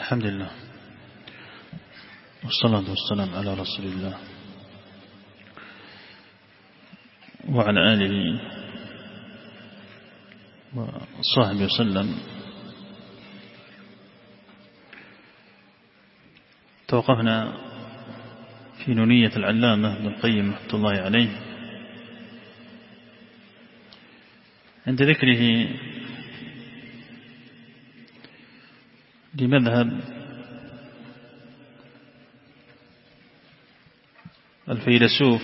الحمد لله والصلاة والسلام على رسول الله وعلى آله وصحبه وسلم. توقفنا في نونية العلامة ابن القيم رحمة الله عليه عند ذكره لمذهب الفيلسوف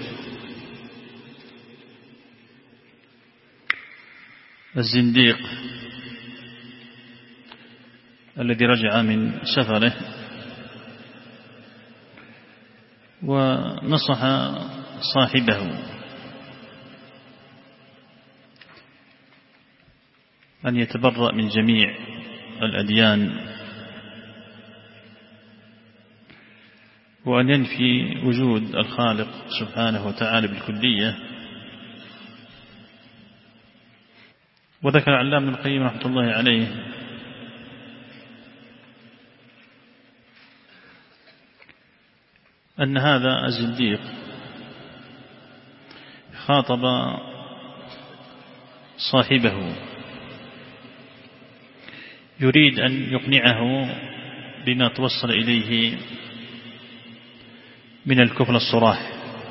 الزنديق الذي رجع من سفره ونصح صاحبه أن يتبرأ من جميع الأديان وأن ينفي وجود الخالق سبحانه وتعالى بالكلية. وذكر العلامة ابن القيم رحمة الله عليه أن هذا الزنديق خاطب صاحبه يريد أن يقنعه بما توصل إليه من الكفر الصراح.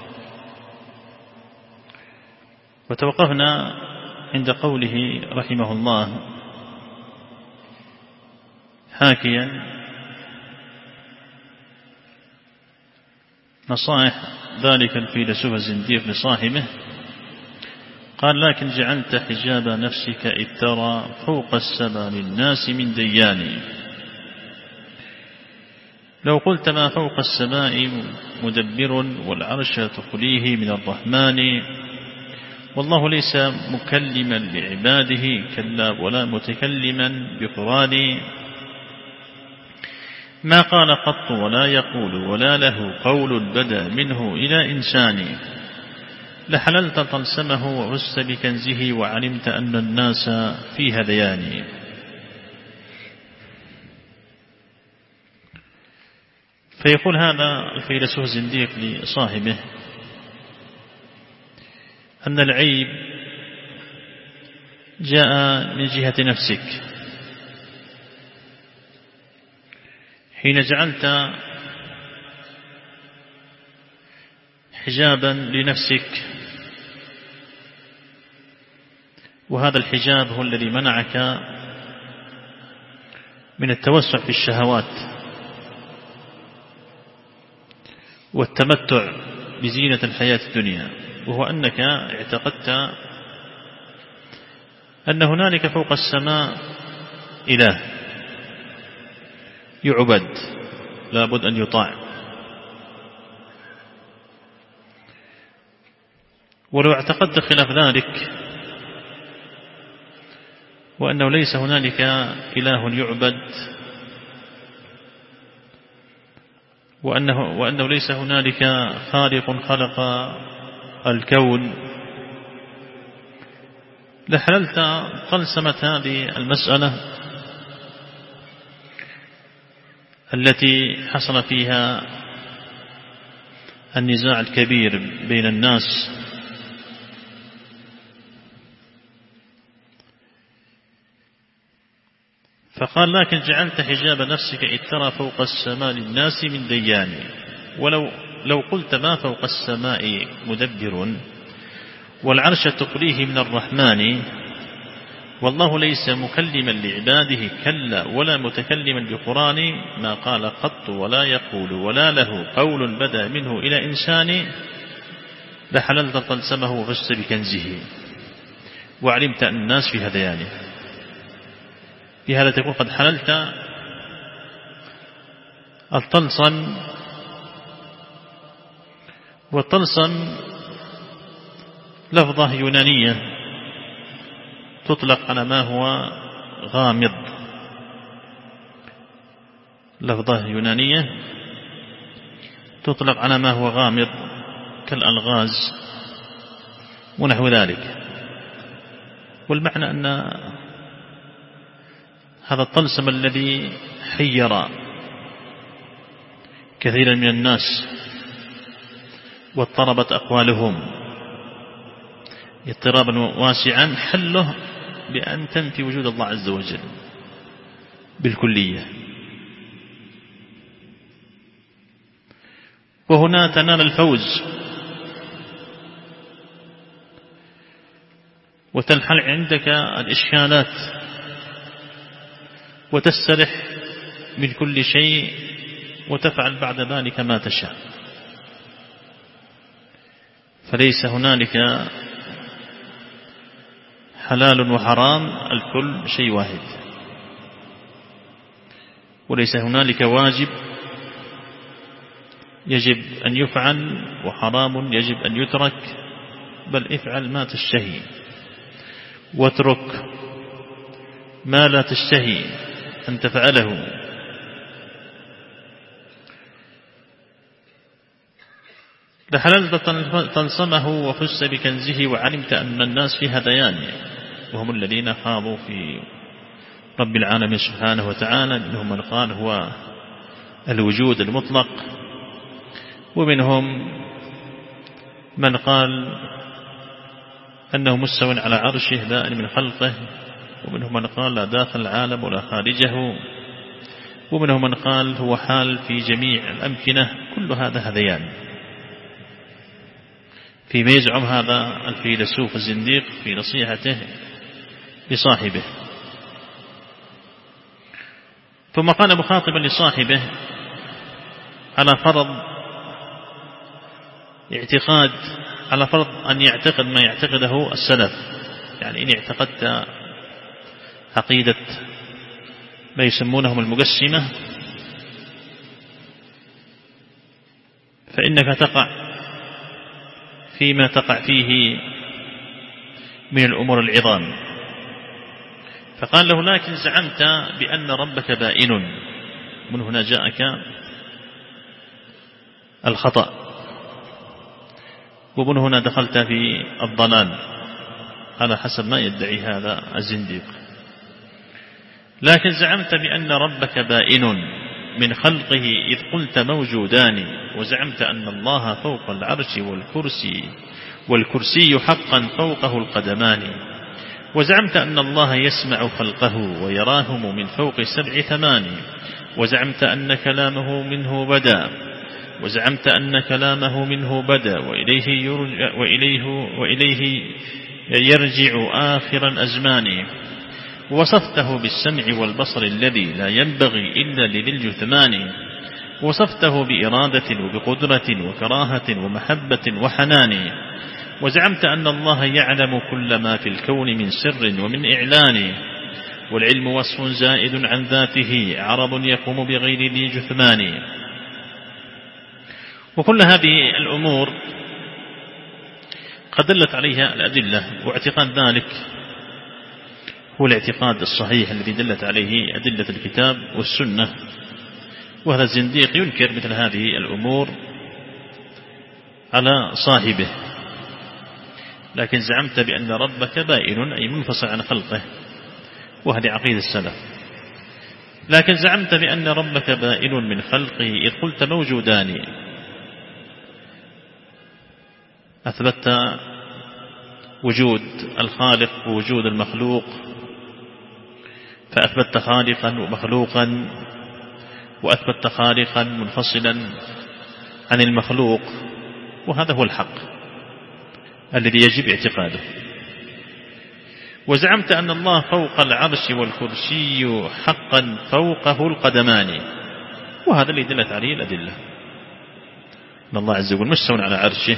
وتوقفنا عند قوله رحمه الله حاكيا نصائح ذلك الفيلسوف الزنديق لصاحبه، قال: لكن جعلت حجاب نفسك إذ ترى فوق السما للناس من ديان، لو قلت ما فوق السماء مدبر والعرش تخليه من الرحمن، والله ليس مكلما لعباده كلا ولا متكلما بقران، ما قال قط ولا يقول ولا له قول بدا منه إلى إنسان، لحللت طلسمه وعست بكنزه وعلمت أن الناس في هذيان. فيقول هذا الفيلسوف الزنديق لصاحبه أن العيب جاء من جهة نفسك، حين جعلت حجابا لنفسك، وهذا الحجاب هو الذي منعك من التوسع في الشهوات والتمتع بزينة الحياة الدنيا، وهو أنك اعتقدت أن هنالك فوق السماء إله يعبد لابد أن يطاع، ولو اعتقدت خلاف ذلك وأنه ليس هنالك إله يعبد وأنه ليس هنالك خالق خلق الكون، لحللت طلسمة هذه المسألة التي حصل فيها النزاع الكبير بين الناس، فقال: لكن جعلت حجاب نفسك إذ ترى فوق السماء للناس من ديان، ولو قلت ما فوق السماء مدبر والعرش تقليه من الرحمن، والله ليس مكلما لعباده كلا ولا متكلما بقران، ما قال قط ولا يقول ولا له قول بدا منه إلى إنسان، لحللت طلسمه وغشت بكنزه وعلمت أن الناس في هذيانه. بهذا تكون قد حللت الطلسم، والطلسم لفظة يونانية تطلق على ما هو غامض، لفظة يونانية تطلق على ما هو غامض كالألغاز ونحو ذلك. والمعنى أن هذا الطلسم الذي حير كثيرا من الناس واضطربت أقوالهم اضطرابا واسعا، حله بأن تنفي وجود الله عز وجل بالكلية، وهنا تنال الفوز وتنحل عندك الإشكالات وتسترح من كل شيء وتفعل بعد ذلك ما تشاء. فليس هنالك حلال وحرام، الكل شيء واحد، وليس هنالك واجب يجب أن يفعل وحرام يجب أن يترك، بل افعل ما تشتهي واترك ما لا تشتهي أن تفعله. لحللت تنصمه وفزت بكنزه وعلمت أن الناس في هذيان، وهم الذين خاضوا في رب العالمين سبحانه وتعالى. منهم من قال هو الوجود المطلق، ومنهم من قال أنه مستو على عرشه دائم من خلقه، ومنهم من قال لا داخل العالم ولا خارجه، ومنهم من قال هو حال في جميع الأمكنة. كل هذا هذيان فيما يزعم هذا الفيلسوف الزنديق في نصيحته لصاحبه. ثم قال مخاطبا لصاحبه على فرض أن يعتقد ما يعتقده السلف، يعني إن اعتقدت عقيدة ما يسمونهم المقسمة فإنك تقع فيما تقع فيه من الأمور العظام. فقال له لكن زعمت بأن ربك بائن، من هنا جاءك الخطأ، ومن هنا دخلت في الضلال على حسب ما يدعي هذا الزنديق. لكن زعمت بأن ربك بائن من خلقه إذ قلت موجودان، وزعمت أن الله فوق العرش والكرسي حقا فوقه القدمان، وزعمت أن الله يسمع خلقه ويراهم من فوق 7 ثمان، وزعمت أن كلامه منه بدأ، وزعمت أن كلامه منه بدأ وإليه يرجع آخر الأزمان، وصفته بالسمع والبصر الذي لا ينبغي إلا لذي الجثمان، وصفته بإرادة وبقدرة وكراهة ومحبة وحنان، وزعمت أن الله يعلم كل ما في الكون من سر ومن إعلان، والعلم وصف زائد عن ذاته عرض يقوم بغير ذي جثمان. وكل هذه الأمور قد دلت عليها الأدلة، واعتقاد ذلك هو الاعتقاد الصحيح الذي دلت عليه أدلة الكتاب والسنة. وهذا الزنديق ينكر مثل هذه الأمور على صاحبه. لكن زعمت بأن ربك بائن أي منفصل عن خلقه، وهذه عقيدة السلف. لكن زعمت بأن ربك بائن من خلقه إذ قلت موجودان، أثبتت وجود الخالق ووجود المخلوق، فأثبتت خالقا ومخلوقا، وأثبتت خالقا منفصلا عن المخلوق، وهذا هو الحق الذي يجب اعتقاده. وزعمت أن الله فوق العرش والكرسي حقا فوقه القدمان، وهذا اللي دلت عليه الأدلة، أن الله عز وجل مستوى على عرشه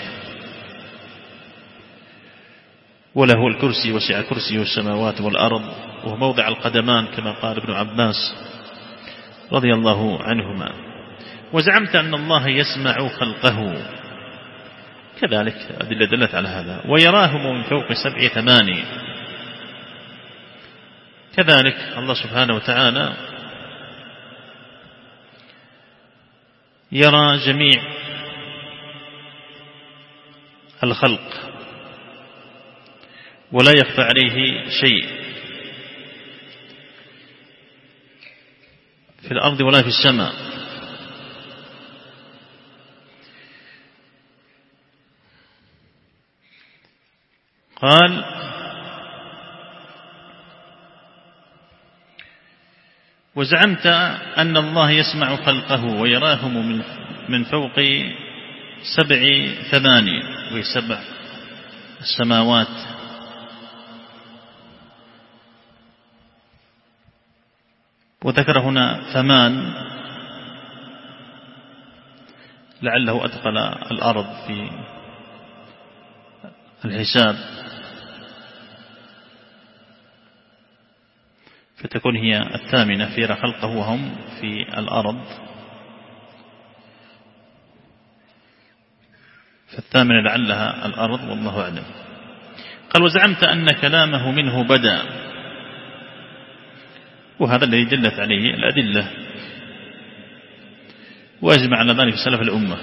وله الكرسي وسع كرسيه السماوات والأرض، وهو موضع القدمان كما قال ابن عباس رضي الله عنهما. وزعمت أن الله يسمع خلقه، كذلك أدلة دلت على هذا. ويراهم من فوق 7 ثمان، كذلك الله سبحانه وتعالى يرى جميع الخلق ولا يخفى عليه شيء في الأرض ولا في السماء. قال: وزعمت أن الله يسمع خلقه ويراهم من فوق 7 ثماني، وهي 7 السماوات، وذكر هنا 8 لعله أدخل الأرض في الحساب، فتكون هي 8 في خلقه وهم في الأرض، فالثامنة لعلها الأرض والله أعلم. قال: وزعمت أن كلامه منه بدأ، وهذا الذي دلت عليه الأدلة، وأجمع على ذلك سلف الأمة.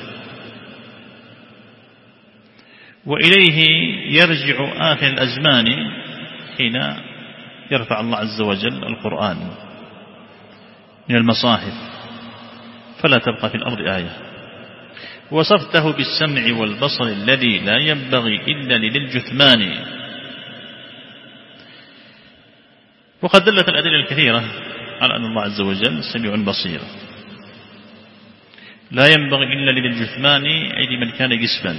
وإليه يرجع آخر الأزمان حين يرفع الله عز وجل القرآن من المصاحف فلا تبقى في الأرض آية. وصفته بالسمع والبصر الذي لا ينبغي إلا للجثمان. وقد دلت الأدلة الكثيرة على أن الله عز وجل سميع بصير، لا ينبغي إلا للجثمان، أي لمن كان جسما.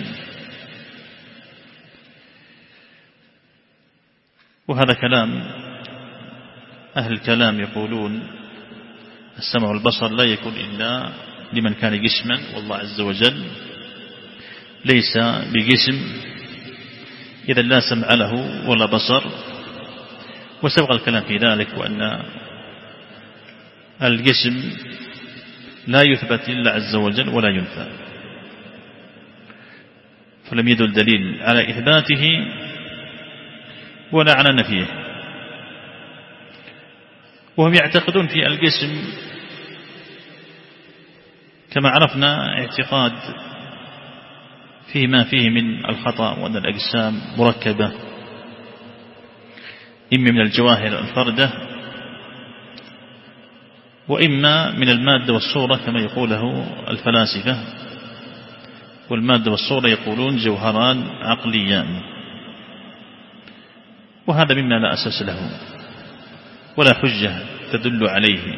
وهذا كلام أهل الكلام، يقولون السمع والبصر لا يكون إلا لمن كان جسما، والله عز وجل ليس بجسم، إذا لا سمع له ولا بصر. وسبق الكلام في ذلك، وأن الجسم لا يثبت لله عز وجل ولا ينفى، فلم يدل دليل على إثباته ولا على نفيه. وهم يعتقدون في الجسم كما عرفنا اعتقاد فيه ما فيه من الخطأ، وأن الأجسام مركبة إما من الجواهر الفردة وإما من المادة والصورة كما يقوله الفلاسفة، والمادة والصورة يقولون جوهران عقليان، وهذا مما لا أساس له ولا حجة تدل عليه.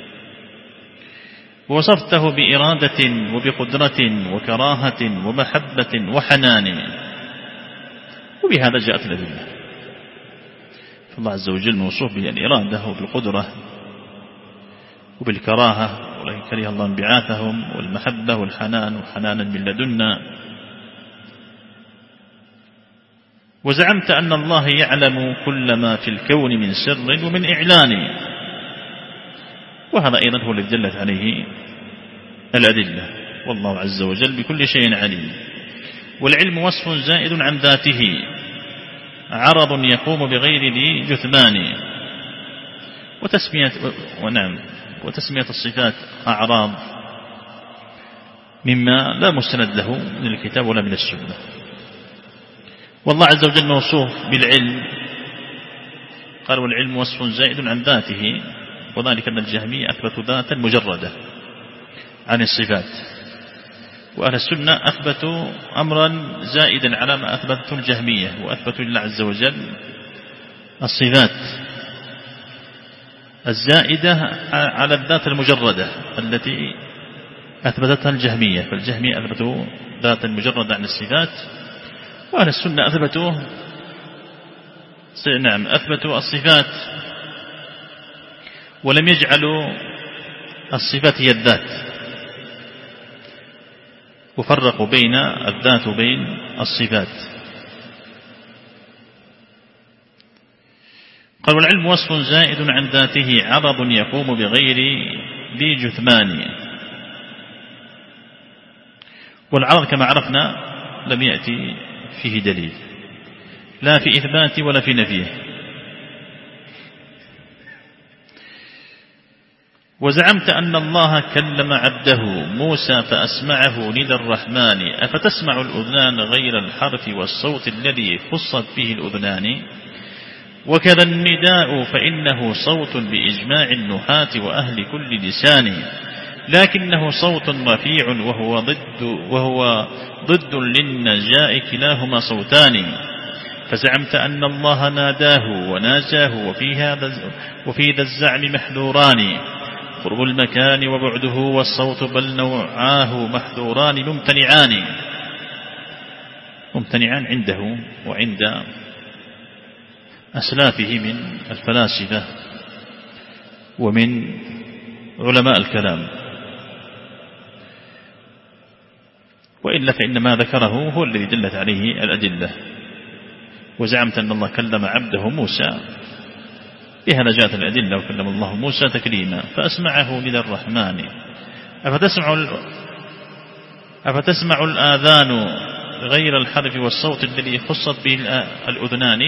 ووصفته بإرادة وبقدرة وكراهة ومحبة وحنان، وبهذا جاءت الأدلة. فالله عز وجل موصوف بالإرادة وبالقدرة وبالكراهة، ولكن كره الله انبعاثهم، والمحبة والحنان، وحنانا من لدنا. وزعمت أن الله يعلم كل ما في الكون من سر ومن إعلان، وهذا أيضا هو الذي دلت عليه الأدلة، والله عز وجل بكل شيء عليم. والعلم وصف زائد عن ذاته، عرض يقوم بغير ذي جثمان. وتسمية الصفات أعراض مما لا مستند له من الكتاب ولا من السنة. والله عز وجل موصوف بالعلم، قال: والعلم وصف زائد عن ذاته، وذلك أن الجهمية أثبتوا ذاتا مجردة عن الصفات، وأهل السنة أثبتوا أمرا زائدا على ما أثبته الجهمية، وأثبتوا لله عز وجل الصفات الزائدة على الذات المجردة التي أثبتتها الجهمية. فالجهمية أثبتوا ذاتا مجردة عن الصفات، وأهل السنة أثبتوا الصفات، ولم يجعلوا الصفات هي الذات، وفرقوا بين الذات وبين الصفات. قال: والعلم وصف زائد عن ذاته، عرض يقوم بغير ذي جثمان. والعرض كما عرفنا لم يأتي فيه دليل، لا في إثبات ولا في نفيه. وزعمت أن الله كلم عبده موسى فأسمعه ندى الرحمن، أفتسمع الأذنان غير الحرف والصوت الذي خصت به الأذنان؟ وكذا النداء فإنه صوت بإجماع النحاة وأهل كل لسان، لكنه صوت رفيع وهو ضد للنجاء، كلاهما صوتان. فزعمت أن الله ناداه وناجاه وفي ذا الزعم محذوران قرب المكان وبعده والصوت بل نوعاه محذوران ممتنعان عنده وعند أسلافه من الفلاسفة ومن علماء الكلام، وإلا فإن ما ذكره هو الذي دلت عليه الأدلة. وزعمت أن الله كلم عبده موسى، بهذا جاءت الأدلة، وكلم الله موسى تكليما فأسمعه من الرحمن. أفتسمع الآذان غير الحرف والصوت الذي خصت به الأذنان.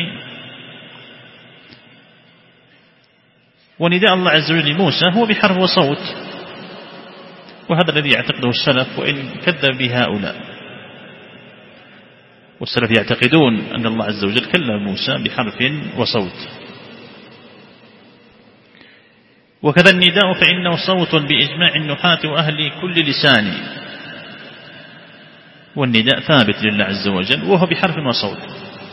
ونداء الله عز وجل لموسى هو بحرف وصوت، وهذا الذي يعتقده السلف وإن كذب به هؤلاء. والسلف يعتقدون أن الله عز وجل كلم موسى بحرف وصوت. وكذا النداء فإنه صوت بإجماع النحاة وأهل كل لسان، والنداء ثابت لله عز وجل وهو بحرف وصوت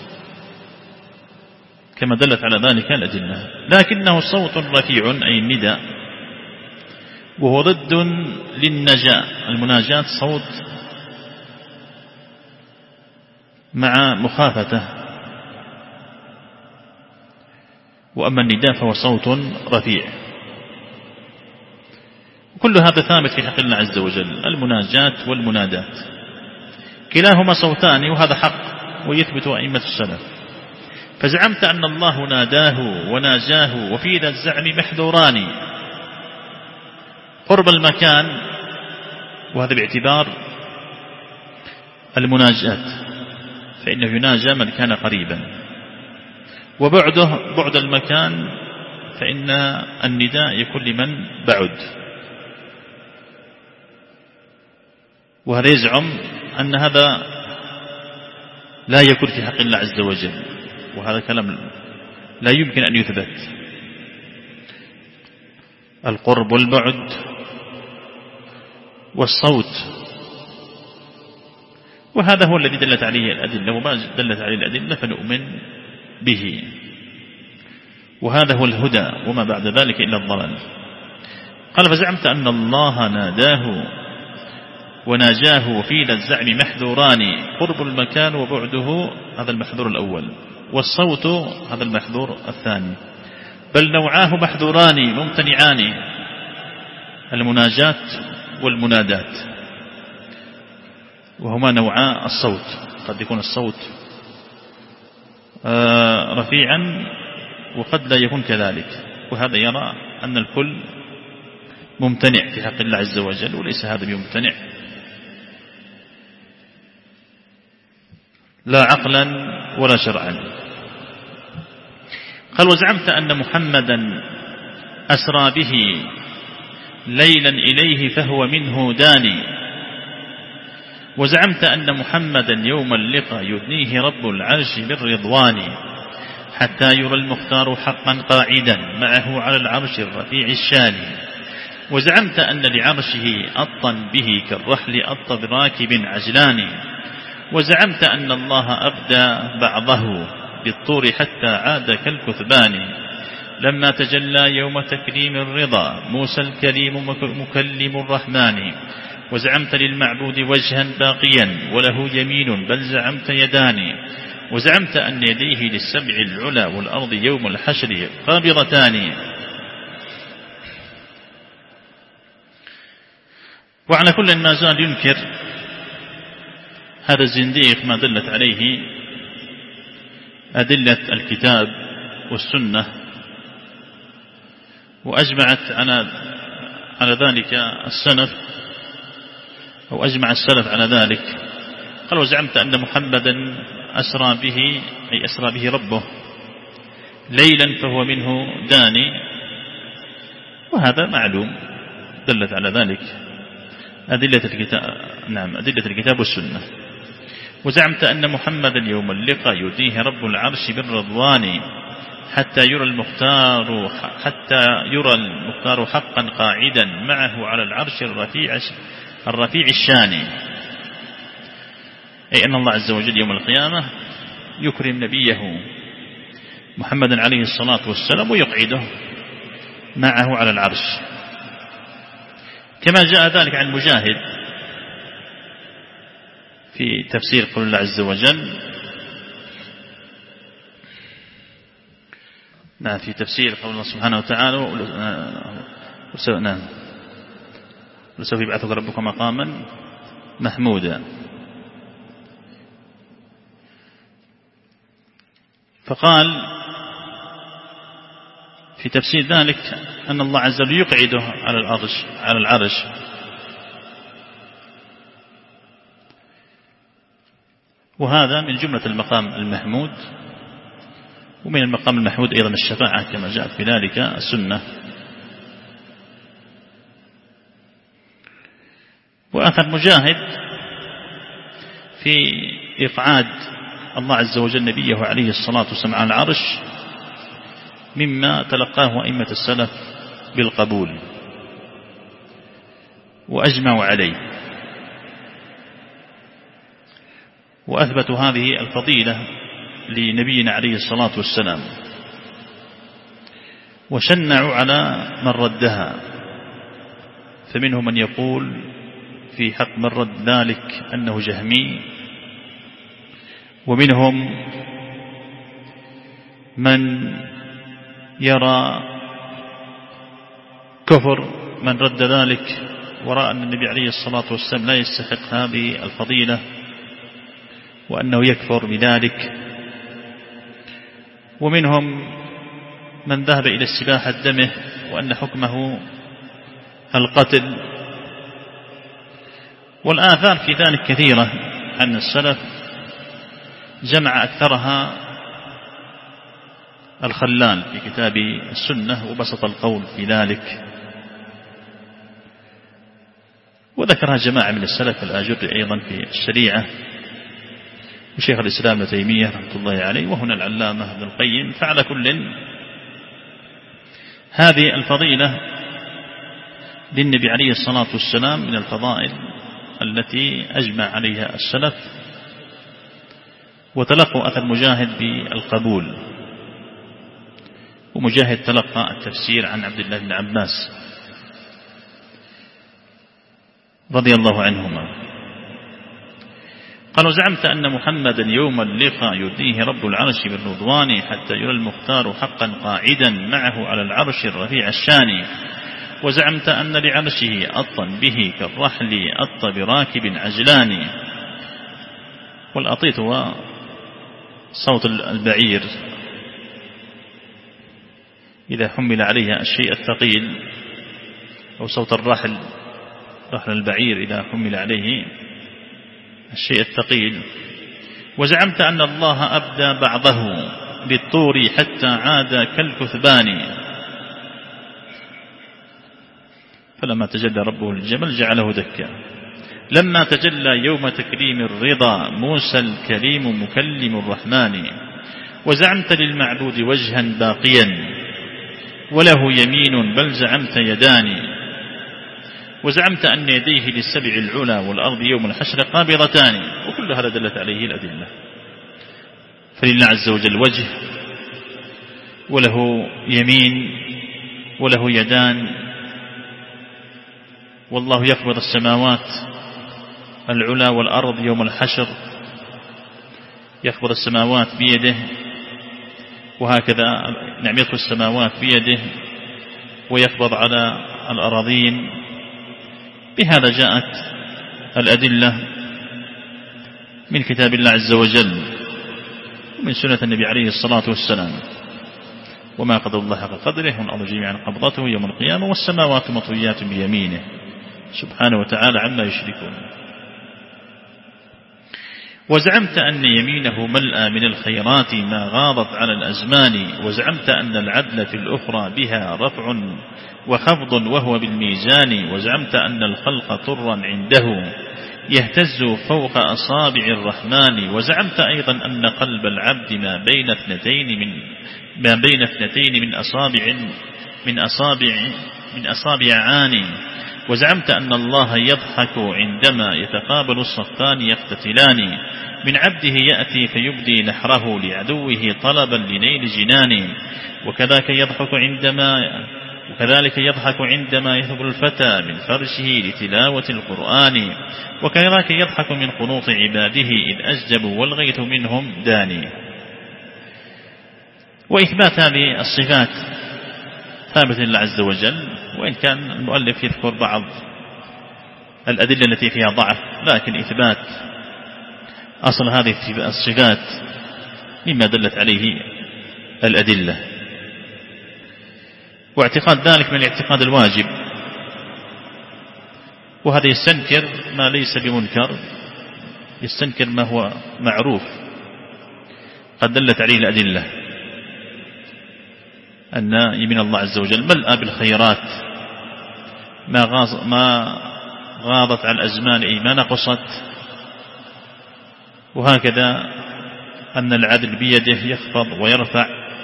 كما دلت على ذلك الأدلة، لكنه صوت رفيع أي النداء، وهو ضد للنجاة. المناجاة صوت مع مخافته، وأما النداء فهو صوت رفيع. كل هذا ثابت في حق الله عز وجل، المناجاة والمنادات كلاهما صوتان، وهذا حق ويثبت أئمة السلف. فزعمت أن الله ناداه وناجاه وفي ذا الزعم محذوران قرب المكان، وهذا باعتبار المناجاة، فإنه يناجى من كان قريبا، وبعده بعد المكان فإن النداء يكون لمن بعد. وهذا يزعم أن هذا لا يكون في حق الله عز وجل، وهذا كلام لا يمكن أن يثبت. القرب والبعد والصوت، وهذا هو الذي دلت عليه الأدلة، وما دلت عليه الأدلة فنؤمن به، وهذا هو الهدى، وما بعد ذلك إلا الضلال. قال فزعمت أن الله ناداه وناجاه وفي ذا الزعم محذوران قرب المكان وبعده، هذا المحذور الأول، والصوت هذا المحذور الثاني، بل نوعاه محذوران ممتنعان، المناجاة والمنادات، وهما نوعا الصوت. قد يكون الصوت رفيعا وقد لا يكون كذلك، وهذا يرى أن الكل ممتنع في حق الله عز وجل، وليس هذا بممتنع لا عقلا ولا شرعا. قال وزعمت أن محمدا أسرى به ليلا إليه فهو منه داني، وزعمت أن محمدا يوم اللقاء يدنيه رب العرش بالرضوان حتى يرى المختار حقا قاعدا معه على العرش الرفيع الشان، وزعمت أن لعرشه أطا به كالرحل أط براكب عجلان، وزعمت أن الله أبدى بعضه بالطور حتى عاد كالكثبان لما تجلى يوم تكريم الرضا موسى الكريم مكلم الرحمن، وزعمت للمعبود وجها باقيا وله يمين بل زعمت يدان، وزعمت أن يديه للسبع العلا والأرض يوم الحشر قابضتان. وعلى كل ما زال ينكر هذا الزنديق ما دلت عليه أدلة الكتاب والسنة، وأجمعت على ذلك السلف، أو أجمع السلف على ذلك. قال وزعمت أن محمدا أسرى به، أي أسرى به ربه ليلا فهو منه داني، وهذا معلوم دلت على ذلك أدلة الكتاب والسنة. وزعمت أن محمدا يوم اللقاء يؤتيه رب العرش بالرضوان حتى يرى المختار حقا قاعدا معه على العرش الرفيع الشان، أي أن الله عز وجل يوم القيامة يكرم نبيه محمد عليه الصلاة والسلام ويقعده معه على العرش، كما جاء ذلك عن مجاهد في تفسير قول الله عز وجل، في تفسير قول الله سبحانه وتعالى وسوف يبعثك ربك مقاما محمودا. فقال في تفسير ذلك أن الله عز وجل يقعده على العرش وهذا من جملة المقام المحمود. ومن المقام المحمود أيضا الشفاعة كما جاءت في ذلك السنة. وأثر مجاهد في إقعاد الله عز وجل نبيه عليه الصلاة والسلام على العرش مما تلقاه أئمة السلف بالقبول وأجمعوا عليه، وأثبتوا هذه الفضيلة لنبينا عليه الصلاة والسلام، وشنعوا على من ردها. فمنهم من يقول في حق من رد ذلك أنه جهمي، ومنهم من يرى كفر من رد ذلك ورأى أن النبي عليه الصلاة والسلام لا يستحق هذه الفضيلة وأنه يكفر بذلك. ومنهم من ذهب إلى استباحة دمه وأن حكمه القتل. والآثار في ذلك كثيرة عن السلف، جمع أكثرها الخلال في كتاب السنة وبسط القول في ذلك، وذكرها جماعة من السلف الآجر أيضا في الشريعة، وشيخ الإسلام ابن تيمية رحمة الله عليه، وهنا العلامة ابن القيم. فعلى كل هذه الفضيلة للنبي عليه الصلاة والسلام من الفضائل التي أجمع عليها السلف، وتلقوا أثر مجاهد بالقبول. ومجاهد تلقى التفسير عن عبد الله بن عباس رضي الله عنهما. قالوا: زعمت أن محمدا يوم اللقاء يديه رب العرش بالرضوان حتى يرى المختار حقا قاعدا معه على العرش الرفيع الشان، وزعمت أن لعرشه أطا به كالرحل أط براكب عجلان. والأطيط هو صوت البعير إذا حمل عليها الشيء الثقيل، أو صوت الرحل، رحل البعير إذا حمل عليه الشيء الثقيل. وزعمت أن الله أبدى بعضه بالطور حتى عاد كالكثبان، فلما تجلى ربه للجبل جعله دكا. لما تجلى يوم تكريم الرضا موسى الكريم مكلم الرحمن. وزعمت للمعبود وجها باقيا وله يمين بل زعمت يدان. وزعمت أن يديه للسبع العلا والأرض يوم الحشر قابضتان. وكل هذا دلت عليه الأدلة. فلله عز وجل وجه وله يمين وله يدان، والله يقبض السماوات العلا والأرض يوم الحشر، يقبض السماوات بيده، وهكذا يقبض السماوات بيده ويقبض على الأراضين. بهذا جاءت الأدلة من كتاب الله عز وجل ومن سنة النبي عليه الصلاة والسلام. وما قدر الله حق قدره والأرض جميعا قبضته يوم القيامة والسماوات مطويات بيمينه سبحانه وتعالى عما يشركون. وزعمت أن يمينه ملأى من الخيرات ما غاضت على الأزمان. وزعمت أن العدل في الأخرى بها رفع وخفض وهو بالميزان. وزعمت أن الخلق طرا عنده يهتز فوق أصابع الرحمن. وزعمت أيضا أن قلب العبد ما بين اثنتين من أصابع عاني. وزعمت أن الله يضحك عندما يتقابل الصفان يقتتلان، من عبده يأتي فيبدي نحره لعدوه طلبا لنيل جنان، وكذلك يضحك عندما يذهب الفتى من فرشه لتلاوة القرآن، وكذلك يضحك من قنوط عباده إذ أجدبوا والغيث منهم داني. وإثبات هذه الصفات ثابت لله عز وجل، وإن كان المؤلف يذكر بعض الأدلة التي فيها ضعف، لكن إثبات أصل هذه الصفات مما دلت عليه الأدلة، واعتقاد ذلك من الاعتقاد الواجب، وهذا يستنكر ما ليس بمنكر، يستنكر ما هو معروف قد دلت عليه الأدلة، أن يمين الله عز وجل ملأ بالخيرات ما غاضت على الأزمان أي ما نقصت، وهكذا أن العدل بيده يخفض ويرفع،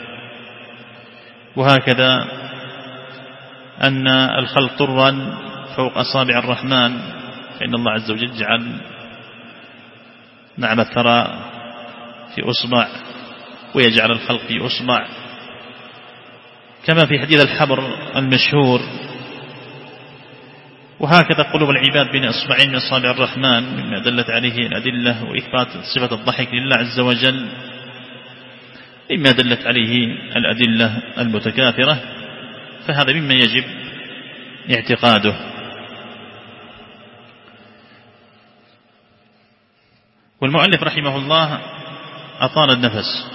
وهكذا أن الخلق طرا فوق أصابع الرحمن، فإن الله عز وجل جعل نعم الثرى في أصبع ويجعل الخلق في أصبع، كما في حديث الحبر المشهور. وهكذا قلوب العباد بين أصبعين من أصابع الرحمن مما دلت عليه الأدلة، وإثبات صفة الضحك لله عز وجل مما دلت عليه الأدلة المتكاثرة، فهذا مما يجب اعتقاده. والمؤلف رحمه الله أطال النفس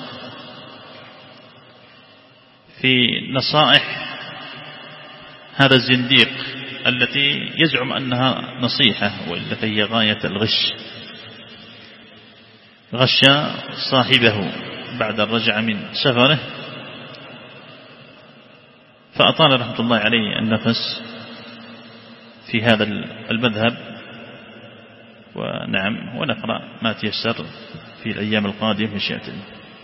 في نصائح هذا الزنديق التي يزعم أنها نصيحة، وإلا فهي غاية الغش، غش صاحبه بعد الرجع من سفره، فأطال رحمة الله عليه النفس في هذا المذهب. ونعم، ونقرأ ما تيسر في الأيام القادمة مشيئة الله.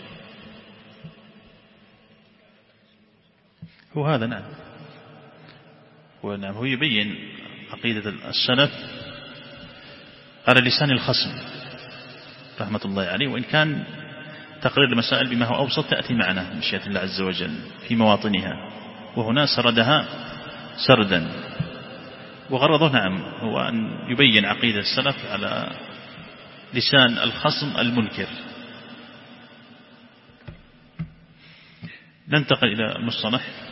وهذا نعم، ونعم هو يبين عقيدة السلف على لسان الخصم رحمة الله عليه، وإن كان تقرير المسائل بما هو أوسط تأتي معنا مشيئة الله عز وجل في مواطنها، وهنا سردها سردا. وغرضه نعم هو أن يبين عقيدة السلف على لسان الخصم المنكر. ننتقل إلى المصطلح.